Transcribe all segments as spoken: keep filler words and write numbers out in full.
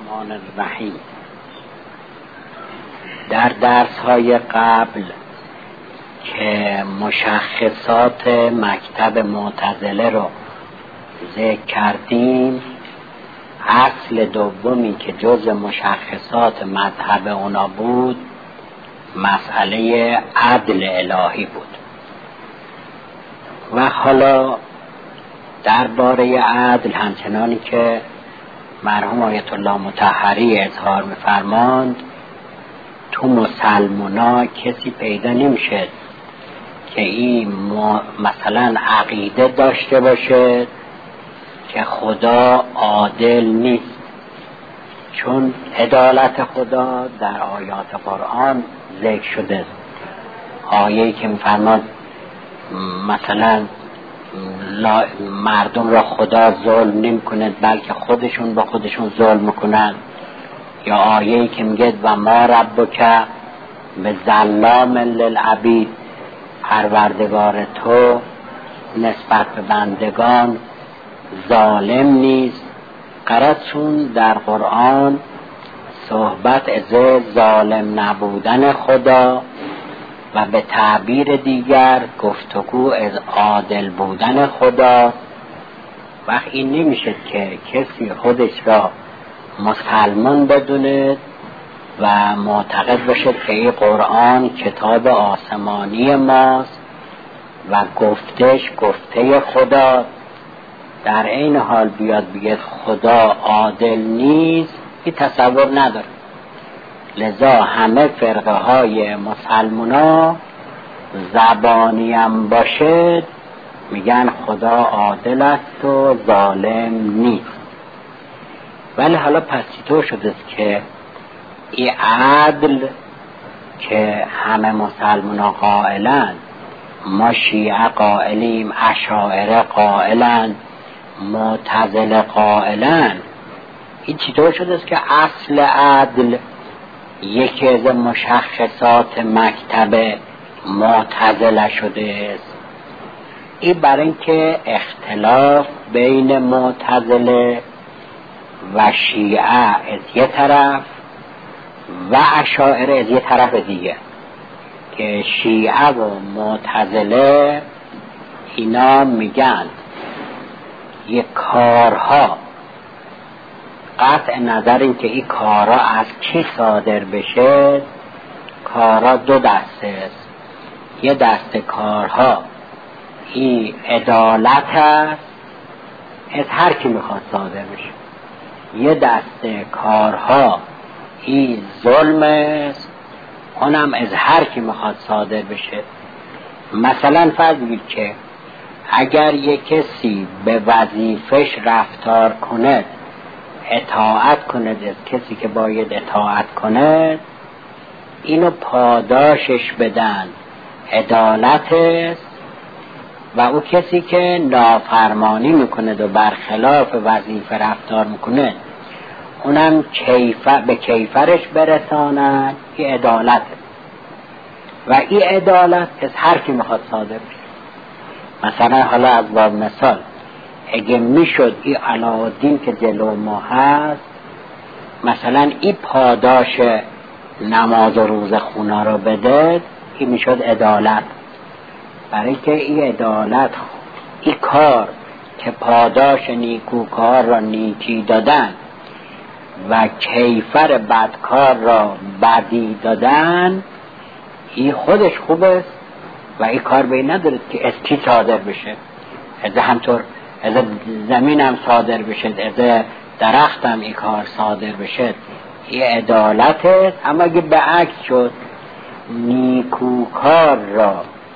الرحمن الرحیم. در درس های قبل که مشخصات مکتب معتزله رو ذکر کردیم، اصل دومی که جز مشخصات مذهب اونا بود مسئله عدل الهی بود. و حالا درباره عدل همچنانی که مرحوم آیت الله مطهری اظهار می‌فرماند، تو مسلمونا کسی پیدا نمیشه که این مثلا عقیده داشته باشه که خدا عادل نیست، چون عدالت خدا در آیات قرآن ذکر شده. آیه‌ای که می‌فرماد مثلا مردم را خدا ظلم نمی کند بلکه خودشون با خودشون ظلم میکنن، یا آیه‌ای که میگه و ما ربک به ظلام للعبید، پروردگار تو نسبت به بندگان ظالم نیست. قرارشون در قرآن صحبت از ظالم نبودن خدا و به تعبیر دیگر گفتگو از عادل بودن خدا. وقت این نمیشه که کسی خودش را مسلمان بدونه و معتقد باشه که این قرآن کتاب آسمانی ماست و گفتش گفته خدا، در این حال بیاد بگه خدا عادل نیست، این تصور نداره. لذا همه فرقه های مسلمونا زبانی هم باشه میگن خدا عادل است و ظالم نیست. ولی حالا پس چطور شده که این عدل که همه مسلمونا قائلن، ما شیعه قائلیم، اشاعره قائلن، معتزله قائلن، این چطور شده که اصل عدل یکی از مشخصات مکتب معتزله شده است؟ این برای اینکه اختلاف بین معتزله و شیعه از یه طرف و اشاعره از یه طرف دیگه، که شیعه و معتزله اینا میگن یه کارها قطع نظر این که این کارا از کی صادر بشه، کارا دو دسته است. یه دسته کارها این عدالت است، از هر کی میخواد صادر بشه. یه دسته کارها این ظلم است، اونم از هر کی میخواد صادر بشه. مثلا فرض بگید که اگر یک کسی به وظیفش رفتار کنه، اطاعت کنه از کسی که باید اطاعت کنه، اینو پاداشش بدن عدالت است، و او کسی که نافرمانی میکنه و برخلاف وظیفه رفتار میکنه اونم کیفر به کیفرش برسانن، این عدالت است. و این عدالت از هر کی میخواد صادر بشه. مثلا حالا از باب مثال اگه میشد این علاءالدین که جلو ما هست مثلا این پاداش نماز و روز خونا رو بده، این میشد عدالت. برای که این عدالت این کار که پاداش نیکوکار را نیکی دادن و کیفر بدکار را بدی دادن، این خودش خوب است و این کار به این نداره که از کی صادر بشه. از همطور از زمین هم صادر بشه، از درخت هم این کار صادر بشه، این عدالت است. اما اگه به عکس شد، نیکوکار را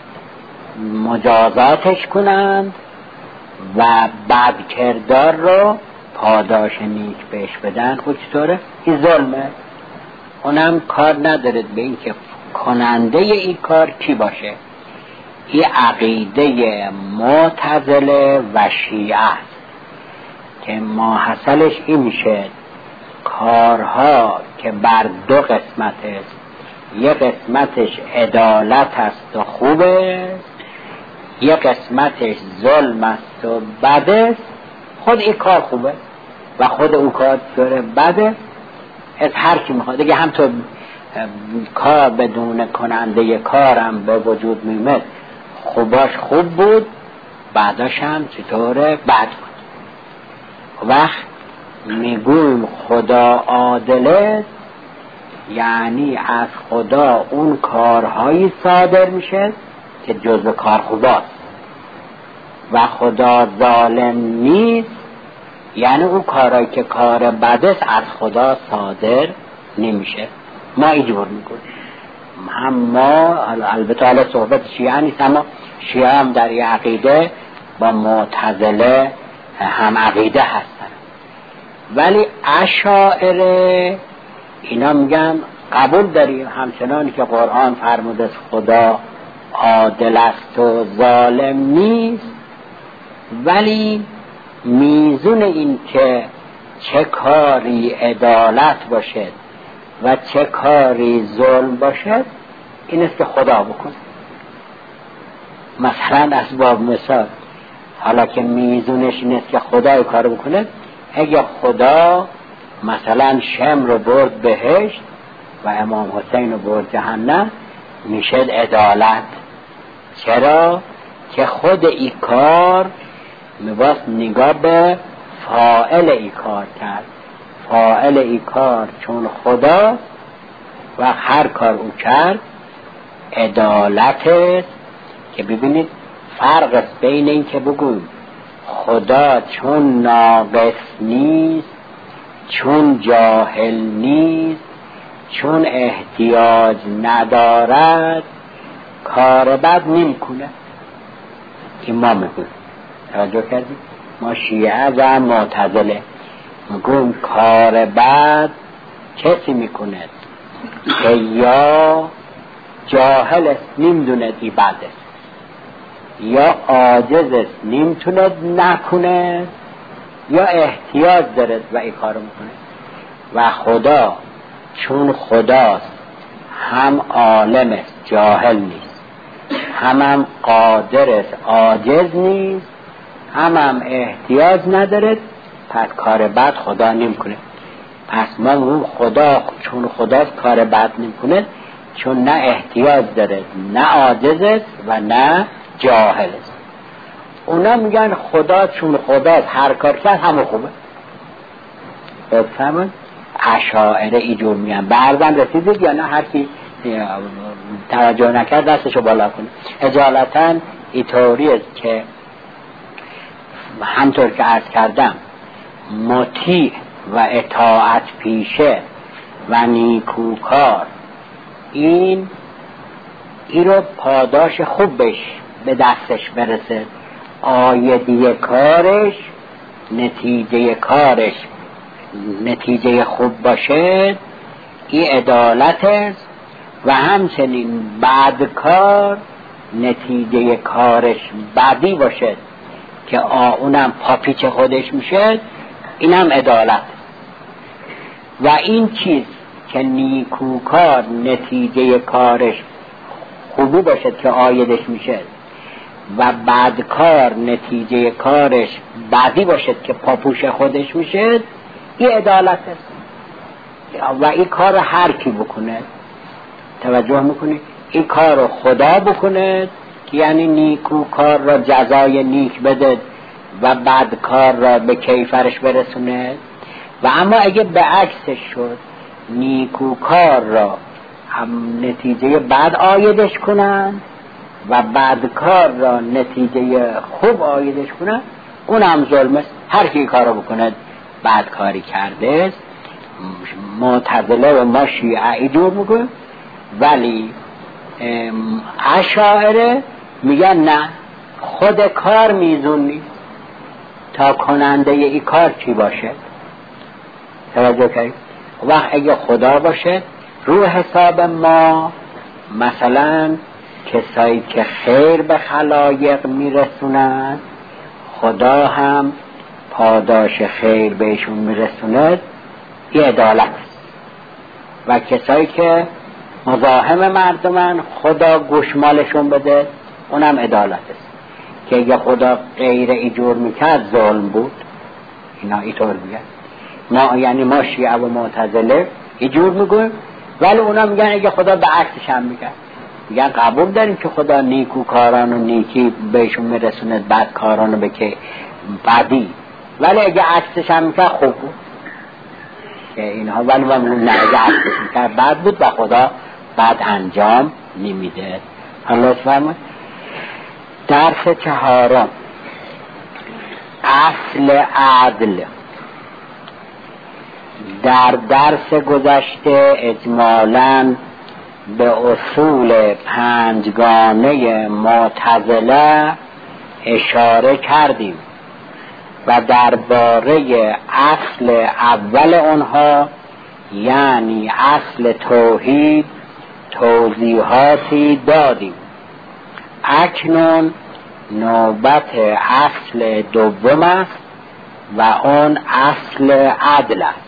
مجازاتش کنند و بدکردار را پاداش نیک بهش بدن، خود چطوره؟ این ظلمه. اونم کار نداره به این که کننده این کار کی باشه. این عقیده معتزله و شیعه است که ماحصلش این میشه کارها که بر دو قسمت است، یک قسمتش عدالت است و خوبه، یک قسمتش ظلم است و بده. خود این کار خوبه و خود اون کار داره بده، از هر کی میخواد دیگه، هم تو کار بدون کننده کارم به وجود میمد خوباش خوب بود، بعداش هم چطوره بد بود. وقت میگویم خدا عادله، یعنی از خدا اون کارهایی صادر میشه که جزء کار خوباست، و خدا ظالم نیست، یعنی اون کارهایی که کار بدست از خدا صادر نمیشه. ما اینجور میگویم. هم ما البته حالا صحبت شیعه نیست، اما شیعه هم در یه عقیده با معتزله هم عقیده هستن، ولی اشاعره اینا میگن قبول داریم همچنانی که قرآن فرموده خدا عادل است و ظالم نیست، ولی میزون این که چه کاری عدالت باشد و چه کاری ظلم باشد این است که خدا بکنه. مثلا از باب مثال، حالا که میزونش این است که خدا کار بکنه، اگه خدا مثلا شم رو برد بهشت و امام حسین رو برد جهنم، میشه عدالت. چرا؟ که خود ای کار میباست نگاه به فاعل ای کار کرد. فاعل ای کار چون خدا و هر کار او کرد عدالت است. که ببینید فرق است بین این که بگویم خدا چون ناقص نیست، چون جاهل نیست، چون احتیاج ندارد کار بد نمی کنه. این ما میگویم. توجه کردید؟ ما شیعه و معتزله میگویم کار بد کسی میکنه که یا جاهل است نمیدونه ای بد است، یا عاجز است نمیتونه نکنه، یا احتیاج داره و این کارو میکنه. و خدا چون خداست هم عالم است جاهل نیست، هم هم قادر است عاجز نیست، هم هم احتیاج نداره، پس کار بد خدا نمیکنه. پس ما اون خدا چون خداست کار بد نمیکنه، چون نه احتیاج داره، نه عاجز است و نه جاهل است. اونا میگن خدا چون خداست هر کار کرد همه خوبه. بفهمون اشاعره اینجور میگن. به عرضم رسیدید یا نه؟ هر کی توجه نکرد دستشو بالا کنه. اجالتا اینطوری است که همطور که عرض کردم مطیع و اطاعت پیشه و نیکوکار این این رو پاداش خوب بش به دستش برسه. آیدی کارش، نتیجه کارش نتیجه خوب باشه، این عدالت است. و همچنین بعد کار نتیجه کارش بدی باشه که اونم پاپیچ خودش میشه، اینم عدالت. و این چیز که نیکوکار نتیجه کارش خوبی باشد که آیدش میشه و بدکار نتیجه کارش بدی باشد که پاپوش خودش میشه، این عدالت است. و این کار هر کی بکنه، توجه میکنی، این کار رو خدا بکنه که یعنی نیکوکار را جزای نیک بده و بدکار را به کیفرش برسونه. و اما اگه به عکسش شد، نیکوکار را هم نتیجه بد آیدش کنن و بدکار را نتیجه خوب آیدش کنن، اون هم ظلم است. هر کی کارو بکنه بدکاری کرده است. معتزله و ما شیعه اینجور میگن، ولی اشاعره میگن نه، خود کار میزون نیست تا کننده ای کار چی باشه. توجه کنید. وقت اگه خدا باشه رو حساب ما، مثلا کسایی که خیر به خلایق میرسونن خدا هم پاداش خیر بهشون میرسونه، این عدالت است. و کسایی که مزاحم مردمن خدا گوشمالشون بده، اونم عدالت است. که اگه خدا غیر ایجور میکرد ظلم بود. اینا اینطور میگن. ما یعنی ما شیعه و معتزله یه جور میگویم، ولی اونا میگن اگه خدا به عکسش هم میگن، میگن قبول داریم که خدا نیکوکاران و نیکی بهشون میرسونه، بدکاران به که بدی، ولی اگه عکسش هم میکرد خوب بود که اینها، ولی ما میگن نه اگه عکسش میکرد بد بود و خدا بد انجام نمیده. حالا فرمایید درس چهارم اصل عدل. در درس گذشته اجمالاً به اصول پنجگانه معتزله اشاره کردیم و درباره اصل اول اونها یعنی اصل توحید توضیحاتی دادیم. اکنون نوبت اصل دوم است و اون اصل عدل است.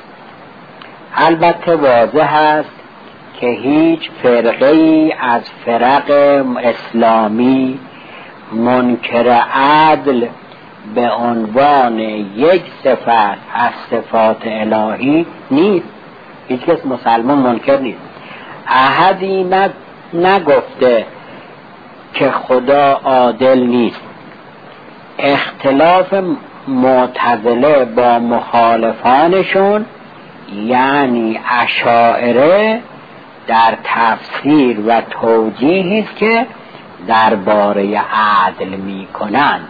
البته واضح است که هیچ فرقه ای از فرق اسلامی منکر عدل به عنوان یک صفت از صفات الهی نیست. هیچ کس مسلمان منکر نیست. احدی نگفته که خدا عادل نیست. اختلاف معتزله با مخالفانشون یعنی اشاعره در تفسیر و توجیهی است که درباره عدل می کنند.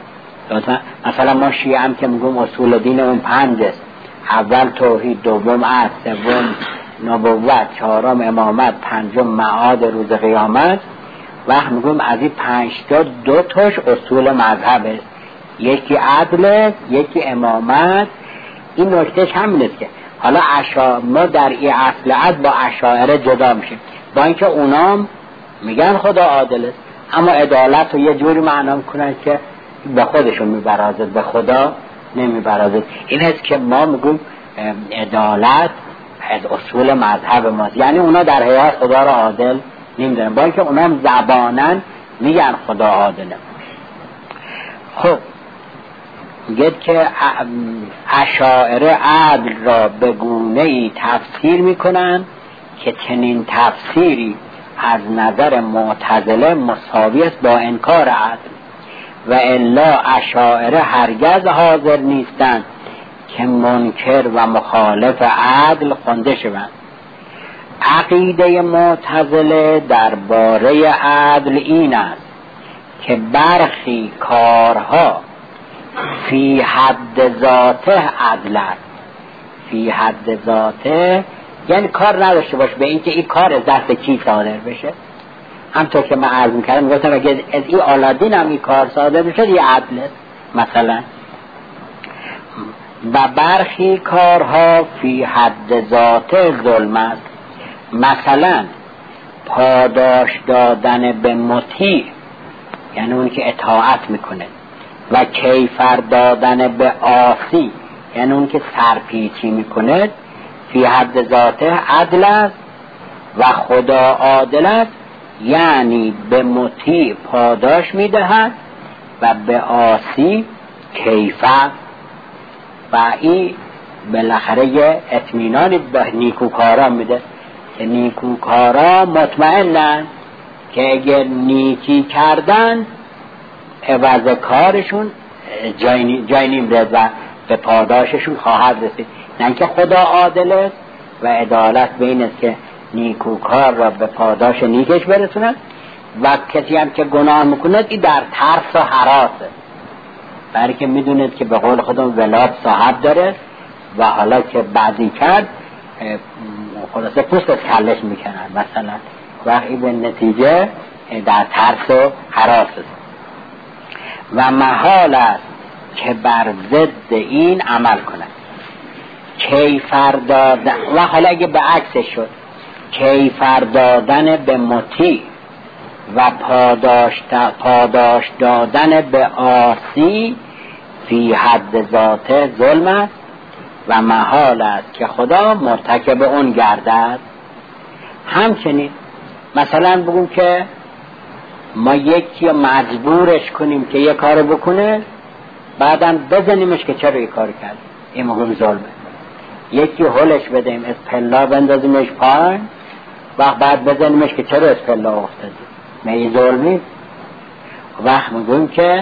مثلا ما شیعه هم که میگم اصول دین اون پنج است، اول توحید، دوم عدل، سوم نبوت، چهارم امامت، پنجم معاد روز قیامت. وقت میگم از این پنج تا دو تاش اصول مذهب است، یکی عدل یکی امامت. این نکتهش همین است که حالا اشا ما در این اصل عدل با اشاعره جدا میشیم، با اینکه اونام میگن خدا عادل است اما عدالت رو یه جوری معنا میکنن که به خودشون میبرازد، به خدا نمیبرازد. این است که ما میگیم عدالت از اصول مذهب ماست، یعنی اونا در حقیقت خدا را عادل نمیدونن، با اینکه اونام زبانن میگن خدا عادله. خب میگه که اشاعره عدل را به گونه‌ای تفسیر میکنن که چنین تفسیری از نظر معتزله مساوی است با انکار عدل، و الا اشاعره هرگز حاضر نیستند که منکر و مخالف عدل خوانده شوند. عقیده معتزله درباره عدل این است که برخی کارها فی حد ذاته عدل است. فی حد ذاته یعنی کار نداشته باش به اینکه این کار از دست کی صادر بشه. همطور که من عرض میکردم گفتم اگه از این آلادین هم این کار صادر بشه یه عدل است مثلا. و برخی کارها فی حد ذاته ظلم است، مثلا پاداش دادن به مطیع یعنی اون که اطاعت میکنه، و کیفر دادن به عاصی یعنی اون که سرپیچی میکنه، فی حد ذاته عدل است. و خدا عادل است یعنی به مطیع پاداش میدهد و به عاصی کیفر. و این بالاخره یه اطمینانی به نیکوکارا میده که نیکوکارا مطمئنن که اگر نیکی کردن عوض کارشون جای, جای نمیرد و به پاداششون خواهد رسید. نه که خدا عادل است و عدالت بین است که نیکوکار را به پاداش نیکش برسونند و کسی هم که گناه میکند این در ترس و هراسه، برای که میدوند که به قول خودم ولاد صاحب داره و حالا که بعضی کرد خلاصه پوست از کلش میکنن مثلا، وقتی به نتیجه در ترس و هراس است. و محال است که بر ضد این عمل کند. کیفر دادن و حالا اگه به عکسش شد کیفر دادن به مطیع و پاداش, پاداش دادن به عاصی فی حد ذاته ظلم است و محال است که خدا مرتکب اون گردد. همچنین مثلا بگیم که ما یکی مجبورش کنیم که یه کارو بکنه بعدم بزنیمش که چرا یه کار کرد، این مهم ظلمه. یکی هلش بدیم اسپلا بندازیمش پایین و بعد بزنیمش که چرا اسپلا افتادی، می ظلمی. وقت میگویم که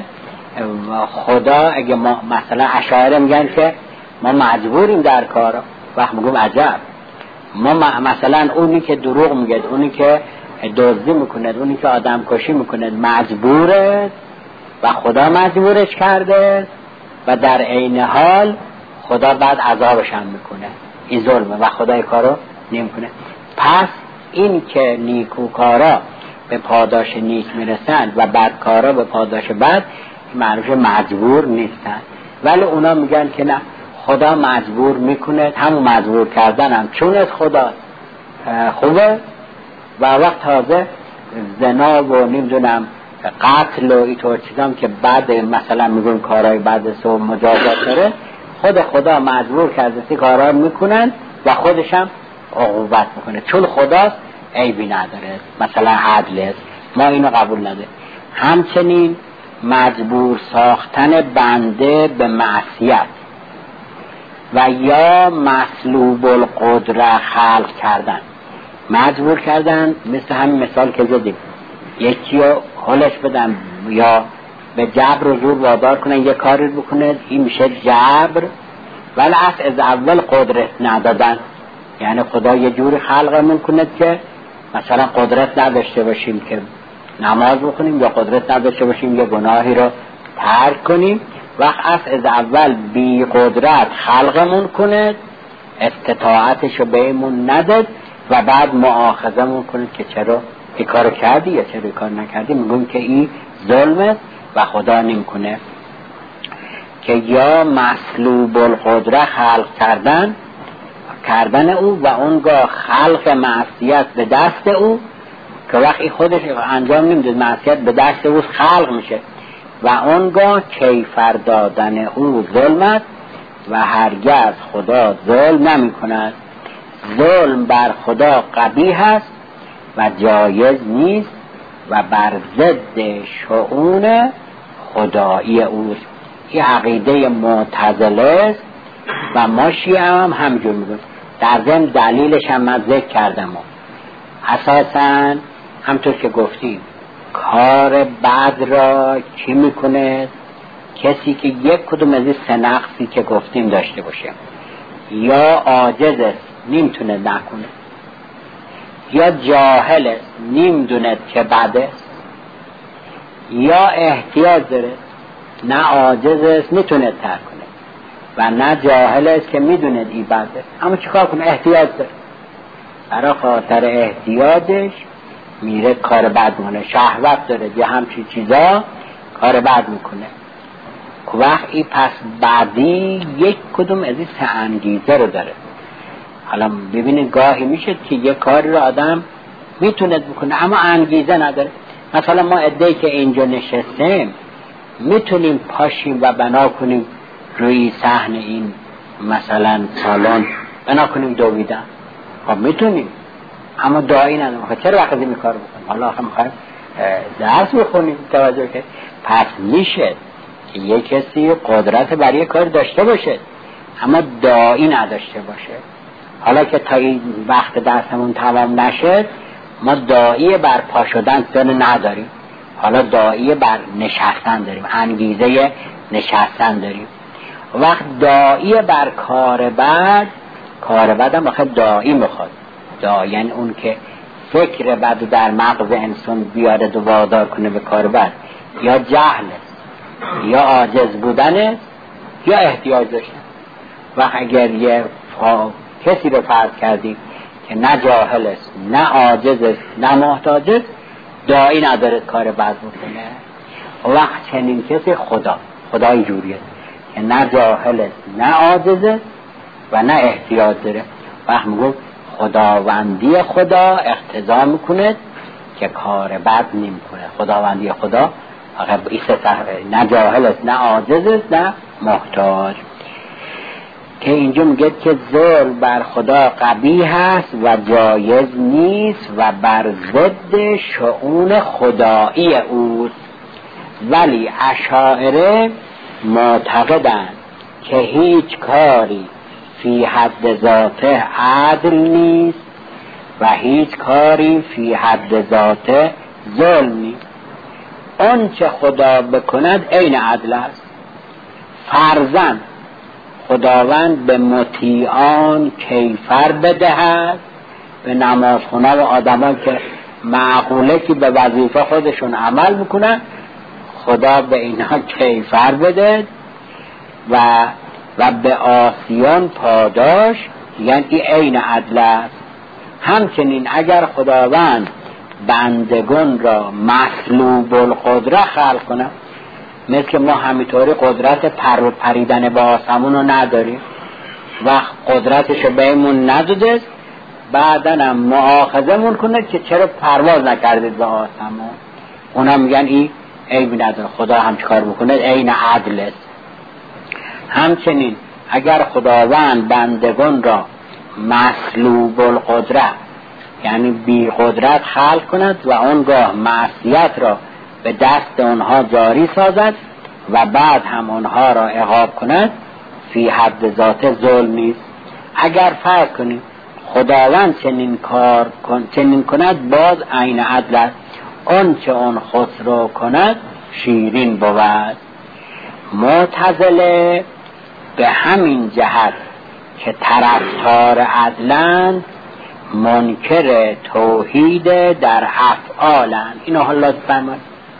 خدا اگه ما مثلا اشاعره میگن که ما مجبوریم در کارا، وقت میگویم عجب، ما مثلا اونی که دروغ میگه، اونی که دزدی میکنه، اونی که آدم کشی میکنه مجبوره و خدا مجبورش کرده و در عین حال خدا بعد عذابش هم میکنه. این ظلمه و خدا این کارو نمیکنه. پس این که نیکوکارا به پاداش نیک میرسند و بدکارا به پاداش بد معروف مجبور نیستن، ولی اونا میگن که نه، خدا مجبور میکنه. همون مجبور کردن هم چون از خدا خوبه و وقت تازه زنا و نمیدونم قتل و اینطور چیزام که بعد مثلا میگن کارهای بعد سو مجازات داره، خود خدا مجبور کرده سی کارها میکنن و خودش هم عقوبت میکنه چون خداست، عیبی نداره، مثلا عدل است، ما اینو قبول نداره. همچنین مجبور ساختن بنده به معصیت و یا مسلوب القدره خلق کردن، مجبور کردن، مثل همین مثال که زدیم، یکی رو حلش بدن یا به جبر و زور وادار کنن یه کاری بکنه، این میشه جبر، ولی از اول قدرت ندادن. یعنی خدا یه جوری خلقمون کنه که مثلا قدرت نداشته باشیم که نماز بخونیم یا قدرت نداشته باشیم یه گناهی رو ترک کنیم، وقت از اول بی قدرت خلقمون کنه، استطاعتش رو بهمون نداد و بعد مؤاخذمون کنه که چرا این کارو کردی یا چرا این کار نکردی. میگم که این ظلمه و خدا نمیکنه. که یا مسلوب القدره خلق کردن کردن او و اونگاه خلق معصیت به دست او، که وقتی خودش انجام نمیده معصیت به دست او خلق میشه و اونگاه کیفر دادن او ظلمت و هرگز خدا ظلم نمی کند. ظلم بر خدا قبیح است و جایز نیست و بر ضد شؤون خدایی اوست. این عقیده معتزله است و ما شیعه هم همجور میگن. در ضمن دلیلش هم من ذکر کردم. اساساً همطور که گفتیم کار بد را کی میکنه؟ کسی که یک کدوم از این سه نقصی که گفتیم داشته باشه، یا عاجز است نمیتونه نکنه، یا جاهل است نمیدونه که بد است، یا احتیاج داره، نه عاجز است میتونه ترک کنه و نه جاهل است که میدونه این بد است، اما چیکار کنه؟ احتیاج داره، برای خاطر احتیاجش میره کار بد میکنه. شهوت داره یا همچین چیزا کار بد میکنه. وقتی پس بعدی یک کدوم از این سه انگیزه رو داره. حالا ببینید گاهی میشه که یک کاری رو آدم میتونه بکنه اما انگیزه نداره. مثلا ما عده‌ای که اینجا نشستیم میتونیم پاشیم و بنا کنیم روی صحن این مثلا سالن بنا کنیم دویدن، خب میتونیم، اما دایی نداریم. چرا وقتی این کار بکنیم؟ حالا هم میخوایم درس بخونیم توجه که پس میشه که یک کسی قدرت برای یک کار داشته باشه اما دایی نداشته باشه. حالا که تا این وقت درسمون تمام نشد ما دایی بر پا شدن نداریم، حالا دایی بر نشستن داریم، انگیزه نشستن داریم. وقت دایی بر کار بد، کار بد هم آخه دایی میخواد. دایی یعنی اون که فکر بد در مغز انسان بیارد و وادار کنه به کار بد، یا جهل یا عاجز بودن یا احتیاج داشتن. و اگر یه فا... کسی رو فرض کردیم که نه جاهل است نه عاجز است نه محتاج است، دایی نداره کار بد بکنه. وقت چنین کسی خدا خدای جوریه که نه جاهل است نه عاجز است و نه احتیاج داره. وقت میگم خداوندی خدا اقتضا میکنه که کار بد نمیکنه. خداوندی خدا نه جاهل است نه عاجز است نه محتاج. که اینجا میگه که ظلم بر خدا قبیح است و جایز نیست و بر ضد شؤون خدایی اوست. ولی اشاعره معتقدند که هیچ کاری فی حد ذاته عدل نیست و هیچ کاری فی حد ذاته ظلم نیست. اون چه خدا بکند عین عدل است. فرضاً خداوند به مطیعان کیفر بدهد، به نمازخونا و آدمان که معقوله که به وظیفه خودشون عمل میکنن، خدا به اینها کیفر بده و و به عاصیان پاداش، یعنی این عین عدل است. همچنین اگر خداوند بندگان را مسلوب القدره خلق کنه، مثل ما همینطوری قدرت پر پریدن به آسمون رو نداریم، وقت قدرتشو بهمون نداده، بعدن هم مؤاخذمون کنه که چرا پرواز نکردید به آسمون. اونا میگن این عیبی نداره، خدا هم چیکار بکنه عین عدل است. همچنین اگر خداوند بندگان را مسلوب القدره، یعنی بی قدرت خلق کند و اونگاه معصیت را به دست اونها جاری سازد و بعد هم اونها را عقاب کند، فی حد ذات ظلم نیست. اگر فرض کنید خداوند چنین کار کن چنین کند، باز عین عدل است. اون چه اون خسرو کند شیرین بود. معتزله به همین جهت که طرفدار عدلند، منکر توحید در افعالند. اینو حالا فرمایید.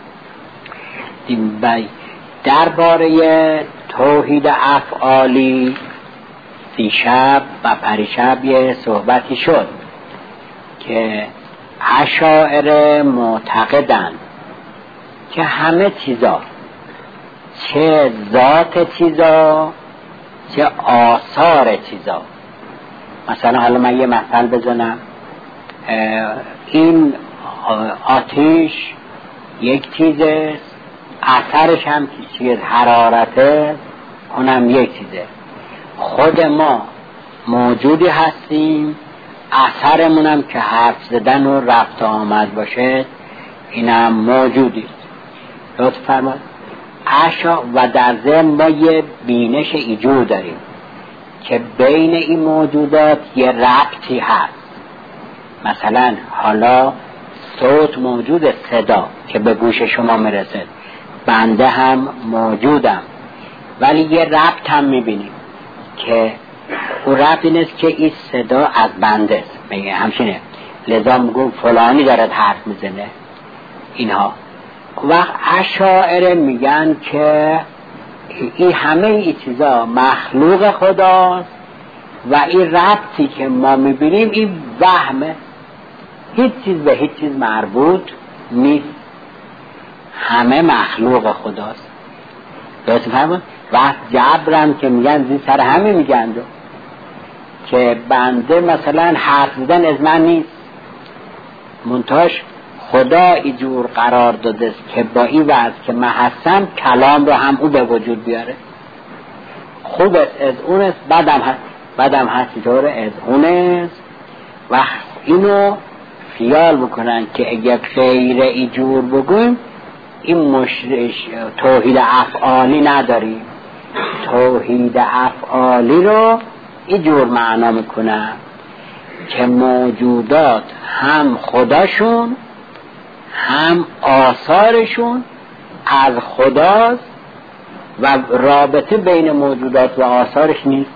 درباره توحید افعالی دیشب و پریشب یه صحبتی شد که اشاعره معتقدند که همه چیزا، چه ذات چیزا چه آثار چیزا، مثلا حالا من یه مثال بزنم، این آتش یک چیزه، اثرش هم چیز حرارته، اونم یک چیزه. خود ما موجودی هستیم، اثرمونم که حرف زدن و رفت آمد باشه، اینم موجودی. لطف فرمایید. اشا و در ضمن ما یه بینش ایجور داریم که بین این موجودات یه ربطی هست. مثلا حالا صوت موجود، صدا که به گوش شما میرسه، بنده هم موجودم، ولی یه ربط هم میبینیم که اون ربط این است که این صدا از بنده است، میگه همچینه، لذا میگم فلانی دارد حرف میزنه. اینها وقت اشاعره میگن که این همه این چیزا مخلوق خداست و این ربطی که ما میبینیم این وهمه، هیچ چیز به هیچ چیز مربوط نیست، همه مخلوق خداست. درست فهمون؟ وقت جبرم که میگن زی سر همه میگن دو. که بنده مثلا حرف زدن از من نیست، منتاش خدا ایجور قرار داده است که با این وضع که من هستم کلام رو هم او به وجود بیاره. خوب است از اون است، بدم هست بدم هست طور از اون است. و اینو خیال بکنن که اگر غیر ایجور بگویم این مشرش توحید افعالی نداریم. توحید افعالی رو ایجور معنا میکنن که موجودات هم خداشون هم آثارشون از خداست و رابطه بین موجودات و آثارش نیست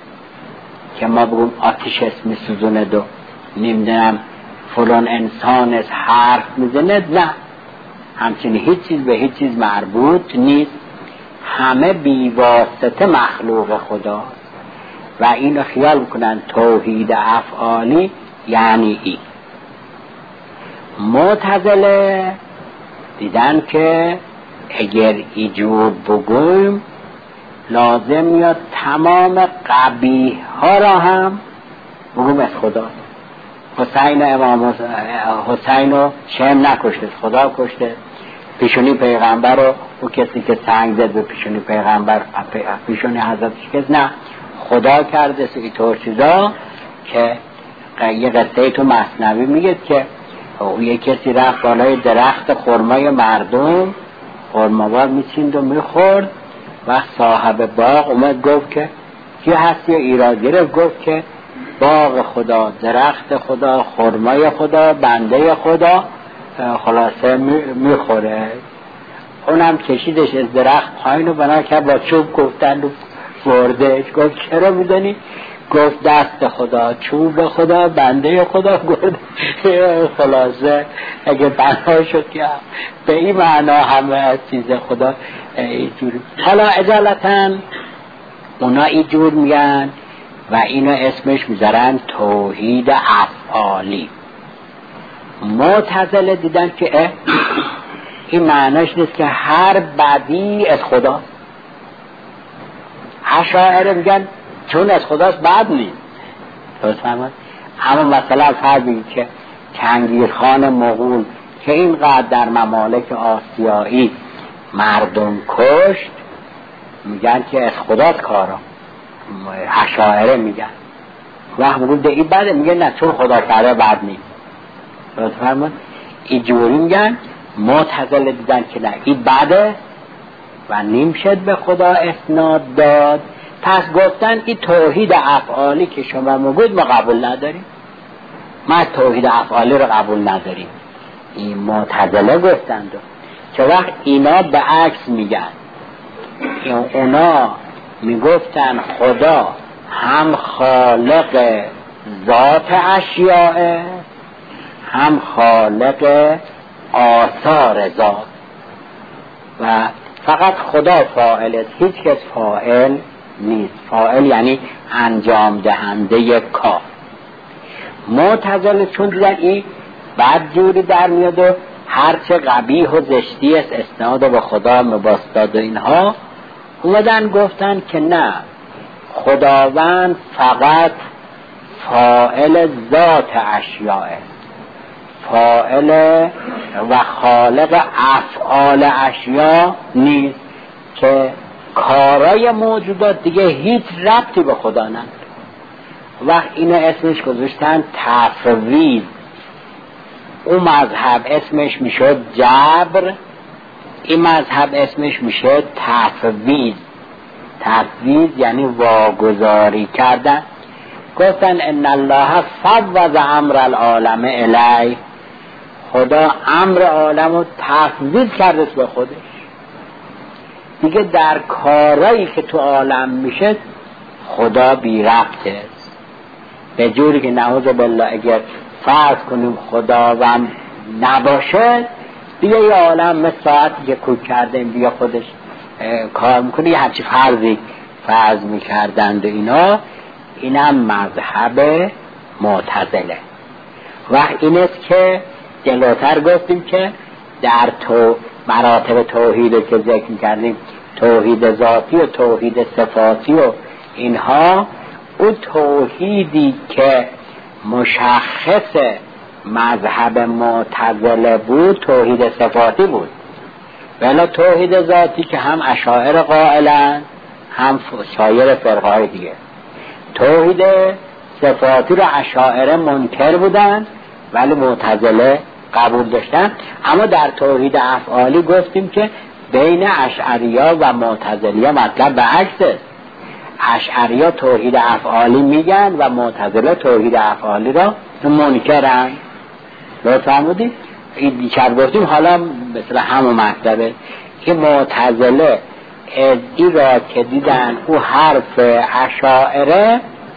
که ما بگم آتش اسم سوزونه دو نمیدونم فلان انسان از حرف میزنه، نه، همچنین هیچ چیز به هیچ چیز مربوط نیست، همه بیواسطه مخلوق خداست. و اینو خیال بکنن توحید افعالی یعنی این. معتزله دیدن که اگر ایجور بگویم لازم یا تمام قبیح ها را هم بگویم از خدا. حسین امام حسین رو شم نکشته، خدا کشته. پیشونی پیغمبر رو او کسی که سنگ زد به پیشونی پیغمبر پیشونی حضرت شکست، نه، خدا کرده. اینطور چیزا که یه قصه تو مثنوی میگه که یه کسی رفت بالای درخت خرمای مردم خرماوار میچیند و میخورد و صاحب باغ اومد گفت که که هستی ایراد گرفت، گفت که باغ خدا، درخت خدا، خرمای خدا، بنده خدا، خلاصه میخوره. اونم کشیدش از درخت پایین و بنا کرد با چوب گفتن و بردش. گفت چرا میدونی؟ گفت دست خدا، چوب خدا، بنده خدا، گفت خلاصه اگه بنا شد که به این معنا همه از چیز خدا اینجوری. حالا اجالتا اونا اینجور میگن و اینو اسمش میذارن توحید افعالی. معتزله دیدن که این معناش نیست که هر بدی از خدا. اشاعره میگن چون از خداست بد نیست. درست فهمید؟ اما مثلا فرض بگید که چنگیزخان مغول که اینقدر در ممالک آسیایی مردم کشت، میگن که از خداست کارا. اشاعره میگن وقت مغول این بده، میگن نه چون خدا کرده بد نیست. درست فهمید؟ این جوری میگن. معتزله دیدن که نه این بده و نمیشد به خدا اسناد داد، پس گفتن این توحید افعالی که شما میگوید ما قبول نداریم، ما توحید افعالی رو قبول نداریم. این معتزله گفتند. چه وقت اینا به عکس میگن، اونا میگفتن خدا هم خالق ذات اشیاء هم خالق آثار ذات و فقط خدا فاعل است، هیچ کس فاعل نیست. فاعل یعنی انجام دهنده کار. معتزله چون دیدن این بد جوری در میاد و هرچه قبیح و زشتی است اسناد به خدا مباستاد و اینها، اومدن گفتن که نه، خداوند فقط فاعل ذات اشیاء، فاعل و خالق افعال اشیاء نیست، که کارای موجودات دیگه هیچ ربطی به خدا نداره. وقت اینو اسمش گذاشتن تفویض. اون مذهب اسمش میشد جبر، این مذهب اسمش میشه تفویض. تفویض یعنی واگذاری کردن. گفتن ان الله فوض امر العالم الی، خدا امر عالم رو تفویض کرده به خودش، دیگه در کارایی که تو عالم میشه خدا بی ربطه. به جوری که نعوذ بالله اگر فرض کنیم خداوند نباشه، دیگه یه عالم مثل ساعتی که کوک کردیم بیا خودش کار میکنه، یه همچی فرضی فرض میکردند و اینا. اینم مذهب معتزله. و این است که جلوتر گفتیم که در تو مراتب توحید که ذکر کردیم، توحید ذاتی و توحید صفاتی و اینها، اون توحیدی که مشخص مذهب معتزله بود توحید صفاتی بود. ولی توحید ذاتی که هم اشاعره قائلن هم سایر فرقهای دیگه. توحید صفاتی رو اشاعره منکر بودن ولی معتزله قبول داشتن. اما در توحید افعالی گفتیم که بین اشعریا و معتزلیا مطلب به عکس است. اشعریا توحید افعالی میگن و معتزله توحید افعالی را منکرن. لطفا بودید این دیشب گفتیم، حالا مثل همون مطلبه که معتزله از این را که دیدن او حرف اشاعره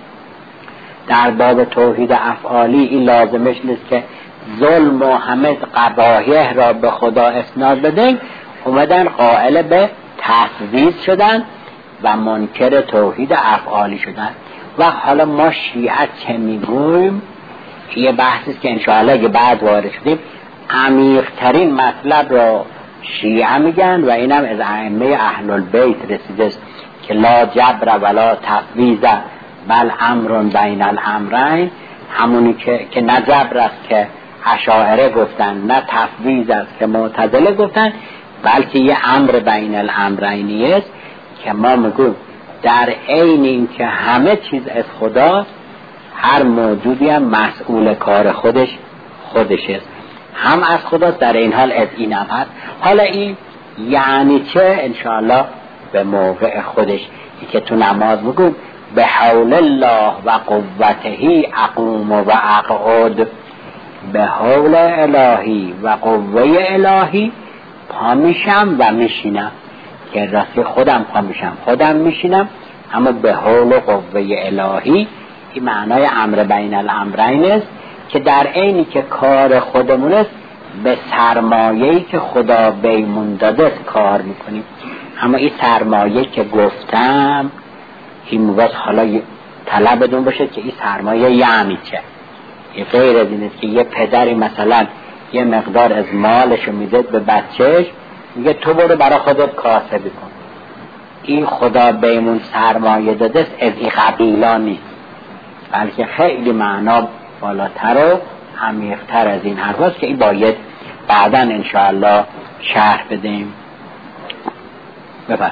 در باب توحید افعالی این لازمش نیست که ظلم و همه قباحیه را به خدا اسناد بدن، اومدن قائل به تفویض شدن و منکر توحید افعالی شدن. و حالا ما شیعه چه میگویم؟ یه بحثی که انشاءالله اگه بعد وارد شدیم، عمیق‌ترین مطلب را شیعه میگن و اینم از ائمه اهل البیت رسیده است که لا جبر ولا تفویض بل امر بین الامرین. همونی که که نه جبر است که اشاعره گفتن، نه تفویض است که معتزله گفتن، بلکه یه امر بین الامرینی است که ما میگویم در عین این که همه چیز از خداست، هر موجودی هم مسئول کار خودش خودش است، هم از خداست در این حال از این هم هست. حالا این یعنی چه؟ انشاءالله به موقع خودش که تو نماز میگویم به حول الله و قوته اقوم و اقعد، به حول الهی و قوه الهی پا میشم و میشینم، که راستی خودم پا میشم خودم میشینم، اما به حول و قوه الهی این معنای امر بین الامرین است که در عینی که کار خودمون است به سرمایه‌ای که خدا بیمون داده است کار میکنیم. اما این سرمایه که گفتم این موقع حالا طلب بدون باشه که این سرمایه یعنی چه. این غیر از این است که یه پدری مثلا یه مقدار از مالشو میده به بچهش، میگه تو برو برای خودت کاسبی کن. این خدا بیمون سرمایه داده است، از این قبیلا نیست، بلکه خیلی معنا بالاتر و عمیق‌تر از این حرف هست که این باید بعداً انشاءالله شرح بدیم. بفرد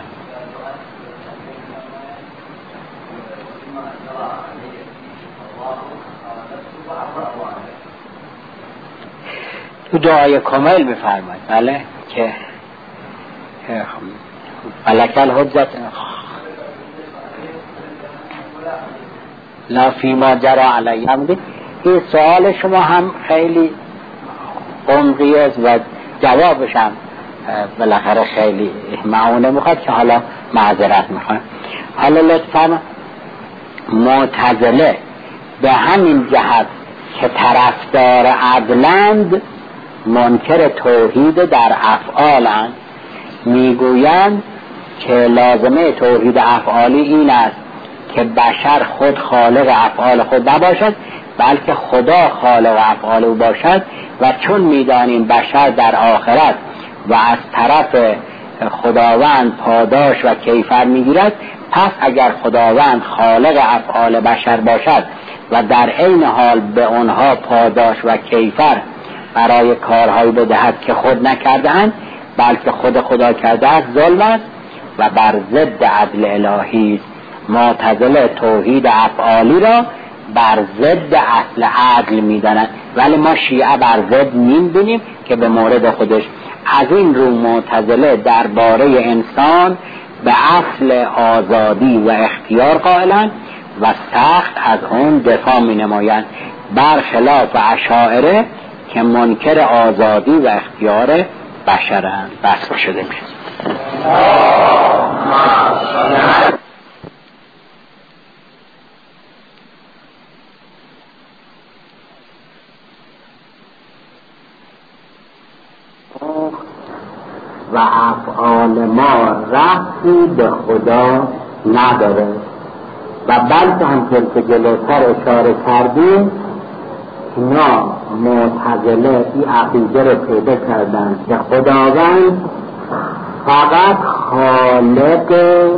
تو دعای کامل بفرمایید بله که فلک الحجت لا فیما جرا علی. این سوال شما هم خیلی عمقی است و جوابش هم بالاخره خیلی معونه میخواد که حالا معذرت میخوام. حالا لطفا معتزله به همین جهت که طرفدار عدلند منکر توحید در افعالند، میگویند که لازمه توحید افعالی این است که بشر خود خالق افعال خود نباشد بلکه خدا خالق افعال او باشد، و چون میدانیم بشر در آخرت و از طرف خداوند پاداش و کیفر میگیرد، پس اگر خداوند خالق افعال بشر باشد و در عین حال به آنها پاداش و کیفر برای کارهایی بدهد که خود نکرده‌اند بلکه خود خدا کرده است، ظلم است و بر ضد عدل الهی است. معتزله توحید افعالی را بر ضد اصل عدل میدانند، ولی ما شیعه بر ضد نمی‌بینیم که به مورد خودش. از این رو معتزله درباره انسان به اصل آزادی و اختیار قائلند و سخت از اون دفاع می‌نمایند، برخلاف اشاعره که منکر آزادی و اختیار بشرند. بس شده میشه. و افعال ما ربطی به خدا نداره و بلکه همطور که جلوتر اشاره کردیم اینا معتزله این عقیده رو پیدا کردن که خداوند فقط خالق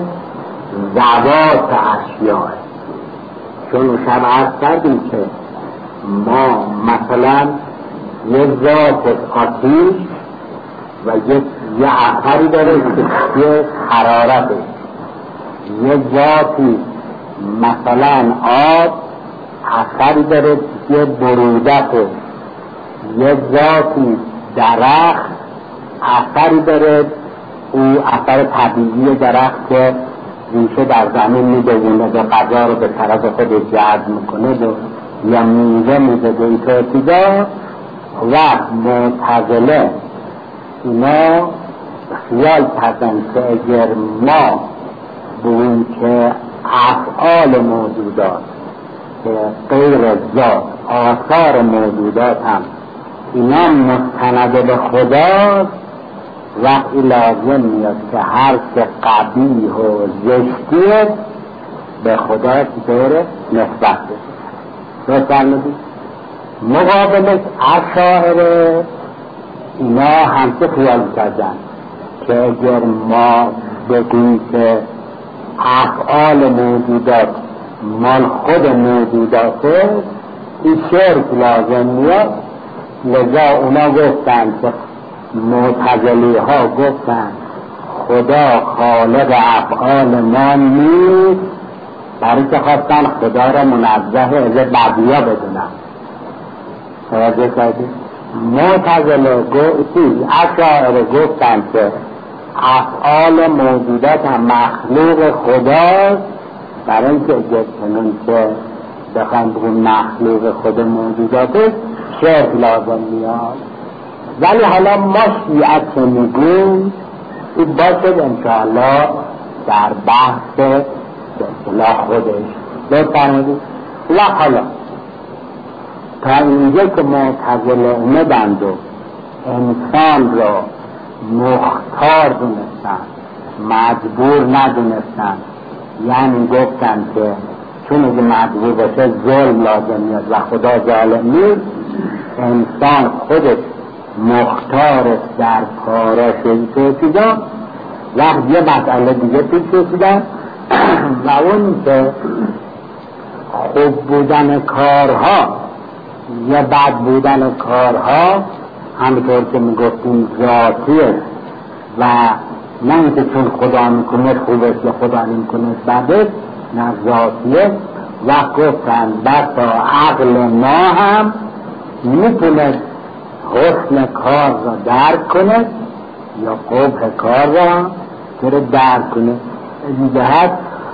ذوات اشیاء. چون شب عرض کردیم که ما مثلا یه ذات آتیش و یه یه اثری داره که یه حرارته، یه ذاتی مثلا آب اثری داره که یه برودته، یه ذاتی درخت اثری داره، او اثر طبیعی درخت که ریشه در زمین میدونه و غذا رو به طرف خودش جذب میکنه و یا میوه میده. این توحیدا و معتزله اینا خیال کردن که اگر ما بگوییم که افعال موجودات که غیر ذات آثار موجودات هم اینا مستند به خداست، وقتی لازم میاد که هر که قبیح و زشتیه به خدا داره نسبت بده. رو فرمودید مقابلش اشاعره اینا همچه خیال کردن که اگر ما بگوییم که افعال موجودات مال خود موجوداته این شرک لازم میاد. لذا اونا گفتن که معتزلی ها گفتن خدا خالق افعال ما نیست، برای که خواستن خدا را منزه از بدیا بدونن. توجه کردید؟ معتزله گفتن اشاعره گفتن که افعال موجودات هم مخلوق خداست برای اینکه جسمون که بخوام بگم مخلوق خود موجوداته شرک لازم میاد. ولی حالا ما شیعت میگویم این باشد انشاءالله در بحث به اصطلاح خودش بفرمایید. لا حالا تا اینجا که معتزله اومدند و انسان را مختار دونستن، مجبور ندونستن، یعنی گفتن که چون اگه مجبور باشه ظلم لازم میاد و خدا ظالم نیست، انسان خودش مختار در کاراش پیچیدن. وقت یه مسئله دیگه پیچیدن و اون که خوب بودن کارها یا بد بودن کارها همینطور که میگفتیم ذاتیه و نه اینکه چون خدا میکنه خوبه یا خدا میکنه بده، نه ذاتیه. و گفتن بسا عقل ما هم میتونه حسن کار را درک کنه یا قبح کار را که درک کنه. این جهت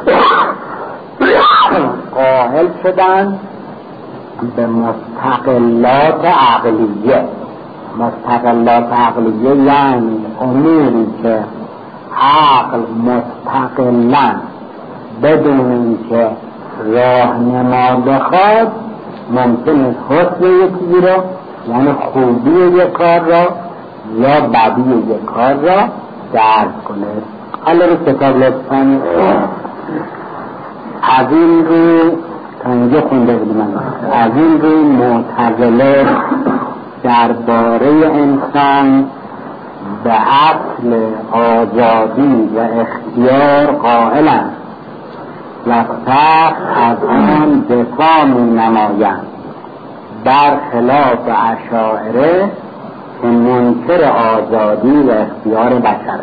قائل شدن به مستقلات عقلیه. مستقلات عقلیه یعنی اموری که عقل مستقلا بدون اینکه راهنما بخواد ممکنه حسن یکی را یعنی خوبی یک کار را یا بدی یک کار را درک کنه. حالا رو کتاب لطفاً از این رو تا اینجا خونده بودیم. از این رو معتزله درباره انسان به اصل آزادی و اختیار قائلند و سخت از آن دفاع می نمایند، برخلاف اشاعره که منکر آزادی و اختیار بشر.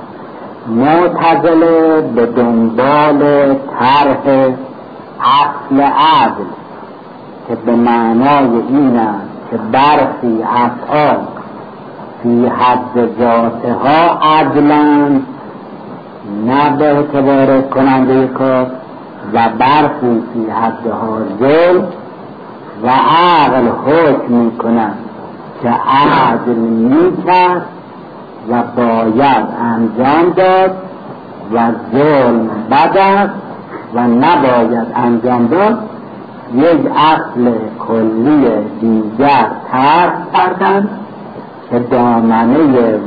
معتزله به دنبال طرح اصل عدل که به معنای این است که برخی افعال فی حد ذاتها عدلند نه به اعتبار کننده کار و برخی فی حدها ظلم و عقل حکم می کنند که عدل نیک است و باید انجام داد و ظلم بد است و نباید انجام داد. یک اصل کلی دیگر طرح کردند که دامنه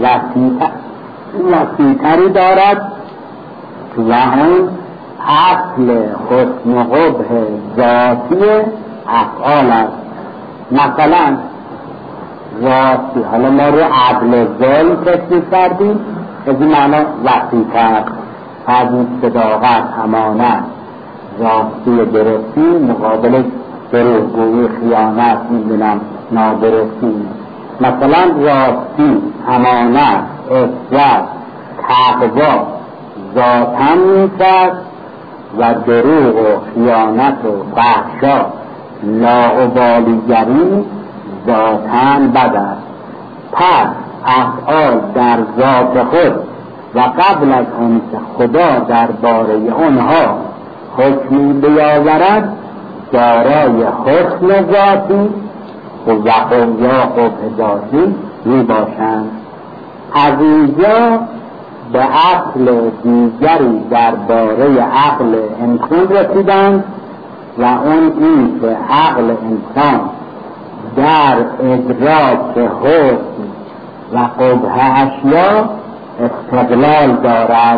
وسیع‌تری دارد و اون اصل حسن و قبح ذاتی افعال است. مثلا راستی، حالا ما رو عدل و ظلم تشریح کردیم، از این معنا وسیع‌تر از این صداقت، امانت، راستی درستی مقابل دروغگویی، خیانت، میدونم نادرستی. مثلا راستی، امانت، عفت، تقوا ذاتاً نیست و دروغ و خیانت و فحشا لاابالیگری ذاتاً بد است. پس افعال در ذات خود و قبل از آن که خدا درباره آنها حکمی بیاورد دارای حسن ذاتی و وقویا قبح ذاتی می باشند. از اینجا به عقل دیگری درباره عقل انسان رسیدند و اون این که عقل انسان در ادراک حسن و قبح اشیا استقلال دارد،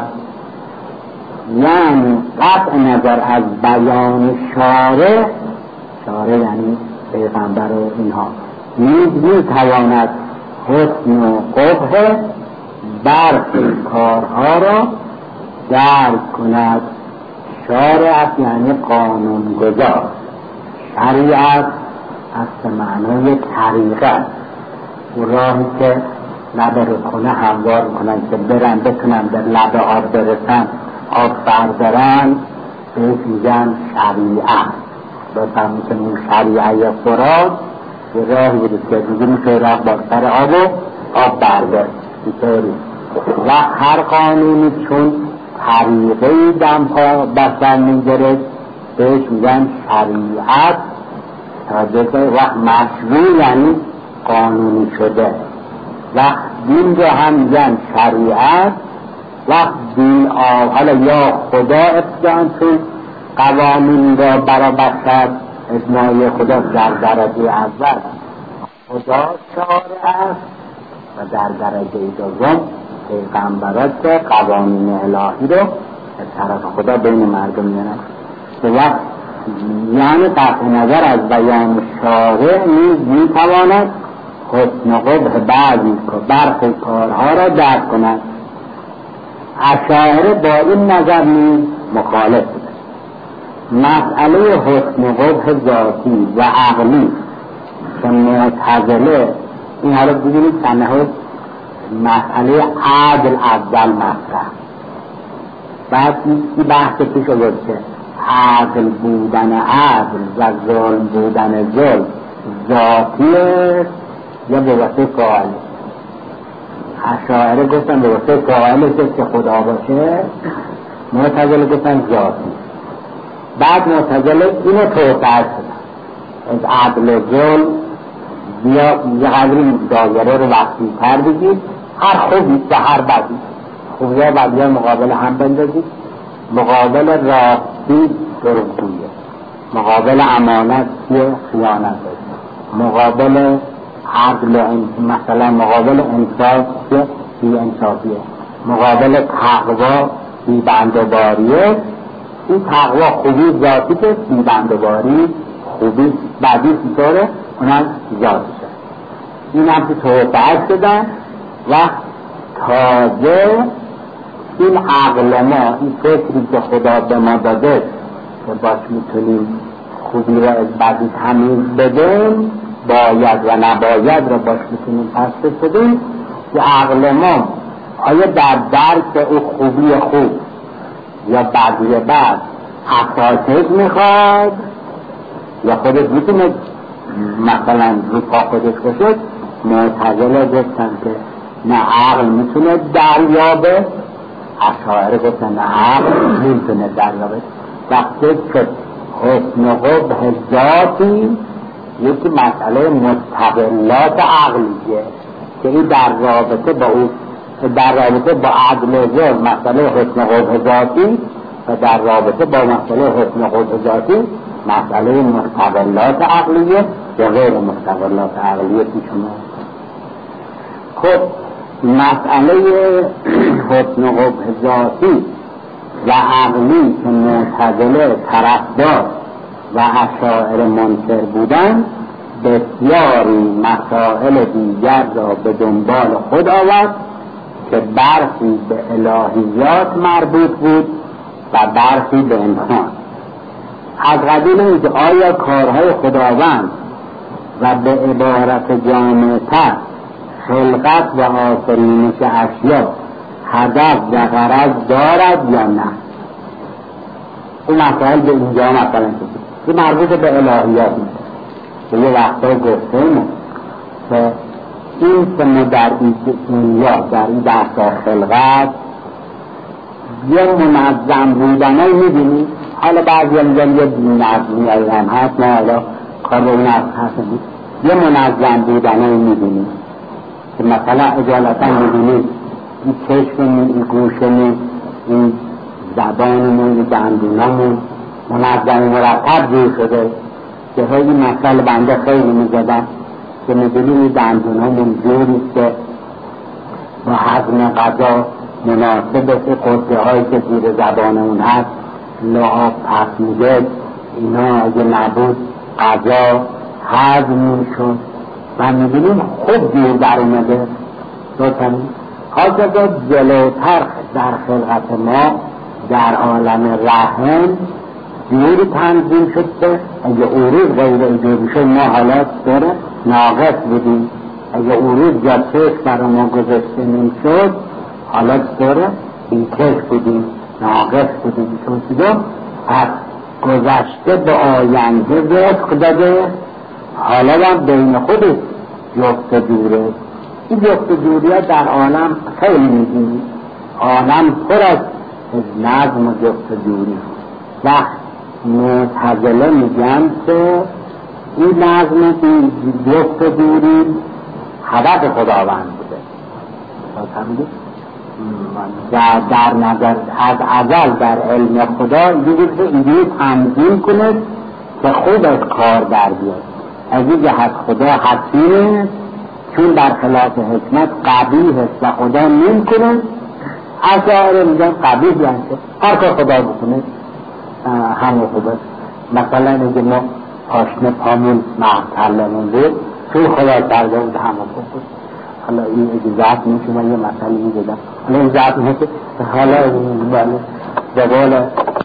یعنی قطع نظر از بیان شارع، شارع یعنی پیغمبر و اینها، نیز میتواند حسن و قبح برخی کارها را درک کند. شارع یعنی قانون گذار، شریعت از معنای طریقت و راهی که لب رودخونه هموار کنن که برن بتونن به لب آب برسن، آب بردارن، بهش میگن شریعت. بفهمی که این شریعه فراد یه راهی بود که دیگه میشه رفت با سر آب و آب بردار اینطوری. و هر قانونی چون طریقه دمپا بسر میگرد بهش میگن شریعت. تا وقت مشروع یعنی قانونی شده. وقت دین رو هم میگن شریعت. وقت دین آو حالا یا خدا ابتدان چون قوانین را برای بشر اجماعی خدا در درجه اول خدا شارع است و در درجه دوم پیغمبرات که قوانین الهی رو از طرف خدا بین مردم میارن. به وقت یعنی قطع نظر از بیان شارع نیز میتواند حسن و قبح بعضی برخی کارها را درک کند. اشاعره با این نظر نیز مخالف بود. مسئله حسن و قبح ذاتی و عقلی که معتزله این حالا بگیرید تنها مسئله عدل اول مطرح. بعد این بحث پیش آورد که عدل بودن عدل و ظلم بودن ظلم ذاتی است یا به واسه قائل. اشاعره گفتن به واسه قائل است که خدا باشه، معتزله گفتن ذاتی. بعد معتزله اینو توسعه شدن از عدل و ظلم بیا یه قدری دایره رو وقتی تر بگید، هر خوبی و هر بدی خوبی ها بدی ها مقابل هم بندازید. مقابل راستی دروغگویی، مقابل امانت یه خیانت، مقابل عدل مثلا مقابل انصاف یه بی انصافیه، مقابل تقوا بی بندوباریه. این تقوا خوبی ذاتی که بی بندوباری خوبی بدی سیطوره اونم ذاتی شد. این هم که توسعه شدن و تازه این عقل ما، این فکری که خدا به ما داده که باش میتونیم خوبی را از بدی تمیز بدیم، باید و نباید را باش میتونیم پس بدیم، که عقل ما آیا در درک او خوبی خوب یا بدی بد اساسیت میخواد یا خودت میتونه مثلا رو پا خودش بشد. معتزله گفتن که نه عقل میتونه دریابه، اشاعره گفتن نه عقل میتونه دریابه. وقتی که حسن و قبح ذاتی یکی مسئله مستقلات عقلیه که این در رابطه با او در رابطه با عدل و ظلم مسئله حسن و قبح ذاتی و در رابطه با مسئله حسن و قبح ذاتی مسئله مستقلات عقلیه یا غیر مستقلات عقلیه پیش اومد. خب مسئله حسن و قبح ذاتی و عقلی که معتزله طرفدار و اشاعره منکر بودن، بسیاری مسائل دیگر را به دنبال خود آورد که برخی به الهیات مربوط بود و برخی به امکان. از قبیل اینکه آیا کارهای خداوند و به عبارت جامع‌تر خلقت و آفرینش اشیا هدف و غرض دارد یا نه. اون مسائل به اینجا مثلا شد که مربوط به الهیات میشه که یه وقتا گفتیم که این که ما در این دنیا در این دستا خلقت یه منظم بودنه میبینیم. حالا بعضی هم میگن یه نظمی هم هست، ما حالا کار به اون هست بود یه منظم بودنه میبینیم که مثلا اجالتا میبینیم این چشممون، این گوشمون، این زبانمون، این دندونمون منظم مرتب جور شده که هایی مثال بنده خیلی میزدن که میبینیم این دندونمون جوریست که با هضم غذا مناسب به قطعه هایی که زیر زبانمون هست لعاب پس میده، اینا اگه نبود غذا هضم میشد و میبینیم خوب جور در اومده. دوتنی حاضر جلوتر در خلقت ما در عالم رحم جوری تنظیم شد که اگه عروض غیر ایجابی شد ما حالات داره ناقص بودیم، اگه عروض یا چشم برای ما گذاشته نمیشد حالات داره بیکش بودیم، ناقص بودیم. چون شده از گذشته به آینده رزق داده، حالا هم بین خودش جفت جوره. این جفت جوری ها در عالم خیلی میدونی، عالم پر از نظم و جفت و جوری. و معتزله میگن که این نظم جفت و جوری هدف خداوند بوده و در نظر از ازل در علم خدا دیگه که اینجوری تنظیم کنه که خود از کار در بیاد. از این جهت خدا حکیمه، چون در خلاف حکمت قبیح است و خدا نمی کنه. اشاعره میگن قبیح یعنی هر کار خدا بکنه همه خوبه. مثلا اینکه ما پاشنه پامون محتلمون بود چون خدا کرده بود همه خوب بود. حالا این اجازت میشه من یه مسئله این دیدم، حالا اجازت میشه که حالا این به قول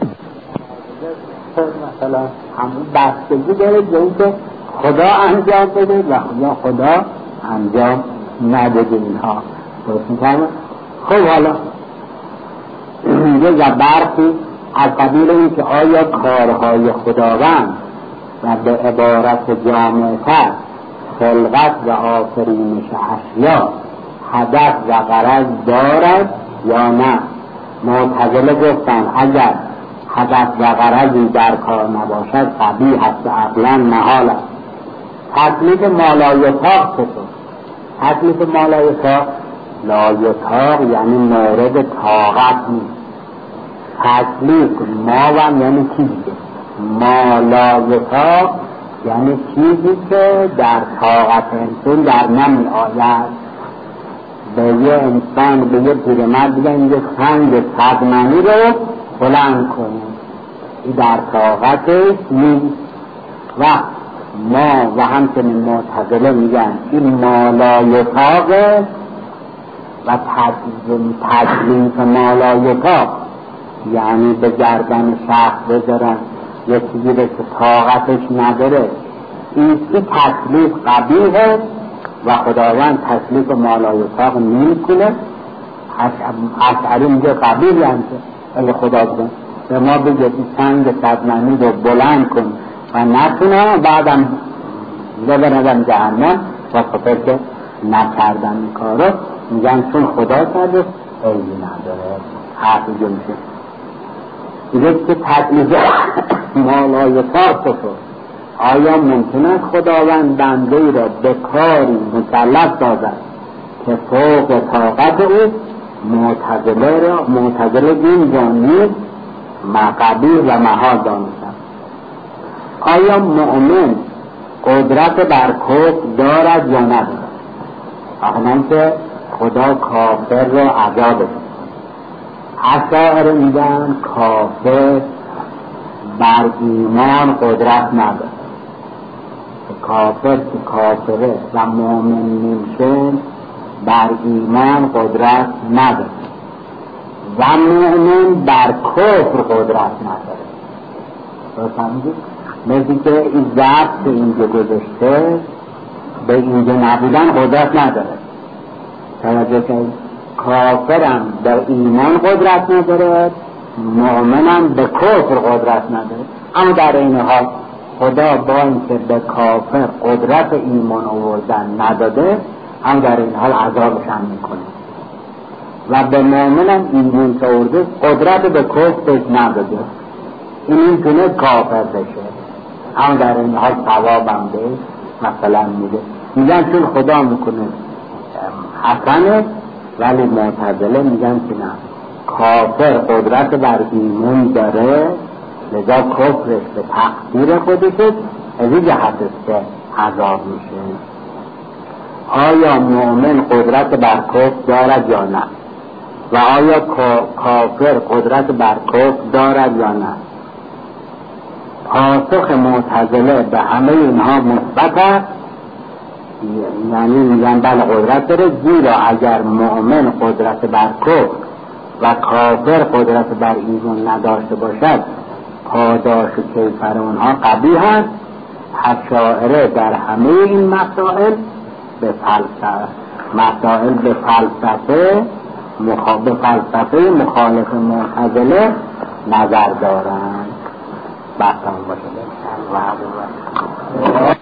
مثلا همون بستگی داره به این که خدا انجام بده و یا خدا انجام نداده اینها درست میکنه. خب حالا یه برخی از قبیل این که آیا کارهای خداوند و به عبارت جامع‌تر خلقت و آفرینش اشیا هدف و غرض دارد یا نه؟ معتزله گفتن اگر هدف و غرضی در کار نباشد قبیح است و عقلا محال است. تکلیف مالایطاق چطور؟ تکلیف مالایطاق لایطاق یعنی مورد طاقت نیست. تکلیف ما یعنی چیزی مالایطاق یعنی چیزی که در طاقت انسان در نمی آید. به یه انسان به یه پیرمرد بگن یه سنگ صدمنی رو بلند کنیم، این در طاقتش نیست. و ما و همچنین معتزله میگن این مالایطاقه و تکلیف مالایطاق یعنی به گردن شخص بذارن یه چیزی رو که طاقتش نداره. این سی تکلیف قبیحه و خداوند تکلیف مالایطاق نمی کنه. اشعری میگه قبیح یعنی اگه خدا بگن به ما بگه سنگ صدمنی رو بلند کن و نتونه بعدم ببردم جهنم و خطر که نکردن این کار رو میگن چون خدا کرده ایدی نداره حرفی جمشه. دیگه که تکلیف مالایطاق چطور؟ آیا ممکنه خداوند بنده‌ای را به کاری مسلط سازد که فوق طاقت او؟ معتزله را معتزله دین جانید مقبول و محال دانستند. آیا مؤمن قدرت بر کفر دارد یا ندارد؟ آخنان که خدا کافر را عذاب بده. اشاعره میگن کافر بر ایمان قدرت نداره. کافر که کافره و مؤمن نمیشه بر ایمان قدرت نداره و مؤمن بر کفر قدرت نداره. تو فهمیدید؟ مثل که این ضبط که اینجا گذاشته به اینجا نبودن قدرت نداره. توجه که کافرم به ایمان قدرت نداره، مؤمنم به کفر قدرت نداره. اما در این حال خدا با اینکه به کافر قدرت ایمان آوردن نداده هم در این حال عذابش هم میکنه و به مؤمنم ایمان که آورده قدرت به کفرش نداده. این میتونه کافر بشه هم در این حال ثوابم ده مثلا میده. میگن چون خدا میکنه حسنه، ولی معتزله میگن که نه، کافر قدرت بر ایمان داره لذا کفرش به تقدیر خودشه از این جهت است که عذاب میشه. آیا مؤمن قدرت بر کفر دارد یا نه؟ و آیا کافر قدرت بر کفر دارد یا نه؟ پاسخ معتزله به همه اینها مثبت است، یعنی میگن بله قدرت داره، زیرا اگر مؤمن قدرت بر کفر و کافر قدرت بر ایمان نداشته باشد پاداش و کیفر اونها قبیح است. اشاعره در همه این مسائل به فلسفه مسائل به فلسفه مخالف فلسفه مخالف معتزله نظر دارند. بحثم باشه.